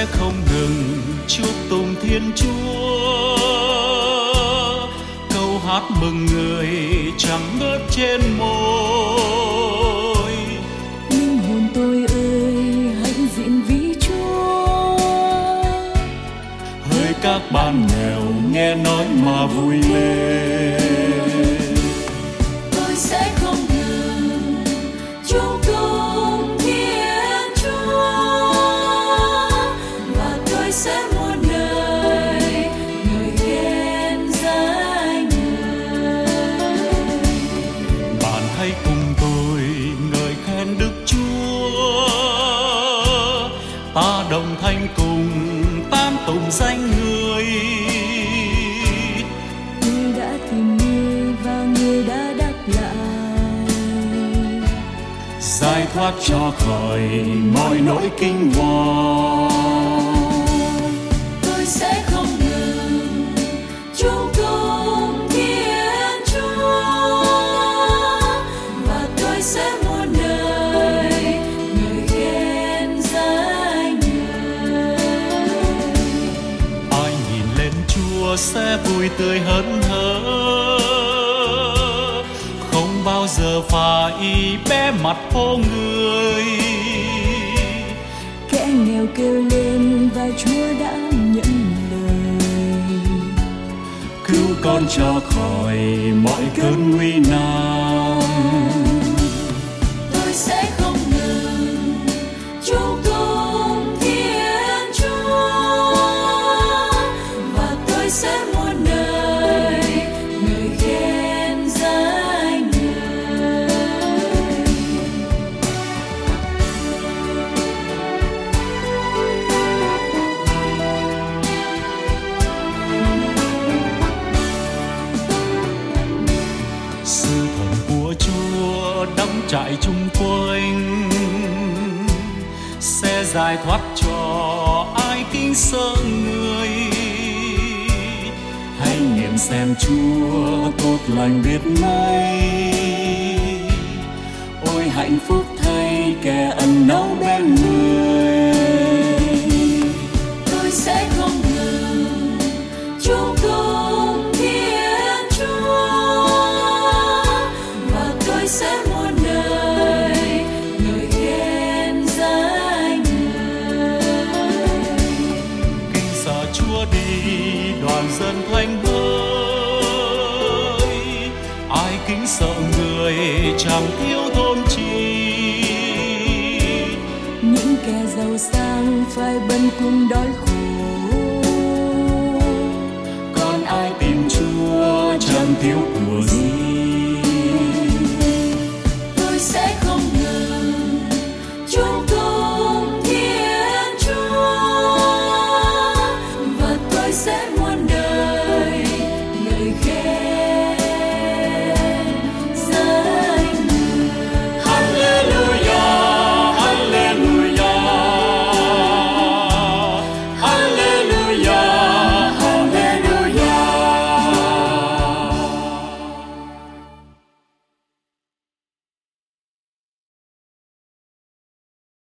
không ngừng chúc tụng Thiên Chúa. Câu hát mừng người chẳng ngớt trên môi. Linh hồn tôi ơi, hãy diện vĩ Chúa. Hỡi các bạn nghèo nghe nói mà vui lên. Tôi sẽ không ngừng chúc tụng Thiên Chúa, và tôi sẽ muôn đời ngợi khen danh Người. Bạn hãy cùng tôi ngợi khen Đức Chúa. Ta đồng thanh cùng tán tụng danh Người. Người đã tìm Người và Người đã đáp lại, Giải thoát cho khỏi mọi nỗi kinh hoàng. tôi sẽ không ngừng chúc tụng Thiên Chúa, và tôi sẽ muôn đời ngợi khen danh Người. Ai nhìn lên Chúa sẽ vui tươi hớn hở, không bao giờ phải bé mặt phố người. Kẻ nghèo kêu lên và Chúa đã nhận lời, Cứu con cho khỏi mọi cơn nguy nan. tôi sẽ không ngừng chúc tụng Thiên Chúa, và tôi sẽ muôn đời ngợi khen danh Người. Sư thần của Chúa đóng trại chung quanh, sẽ giải thoát cho ai kính sợ Người. Hãy nghiệm xem Chúa tốt lành biết mấy. Ôi hạnh phúc thay kẻ ẩn náu bên Người. Tôi sẽ không ngừng chúc tụng Thiên Chúa, và tôi sẽ muôn đời ngợi khen danh Người. Kính sợ Chúa đi đoàn dân thanh hỡi. Ai kính sợ Người chẳng thiếu thốn chi. Những kẻ giàu sang phải bần cùng đói khổ, Còn ai tìm Chúa chẳng thiếu của gì.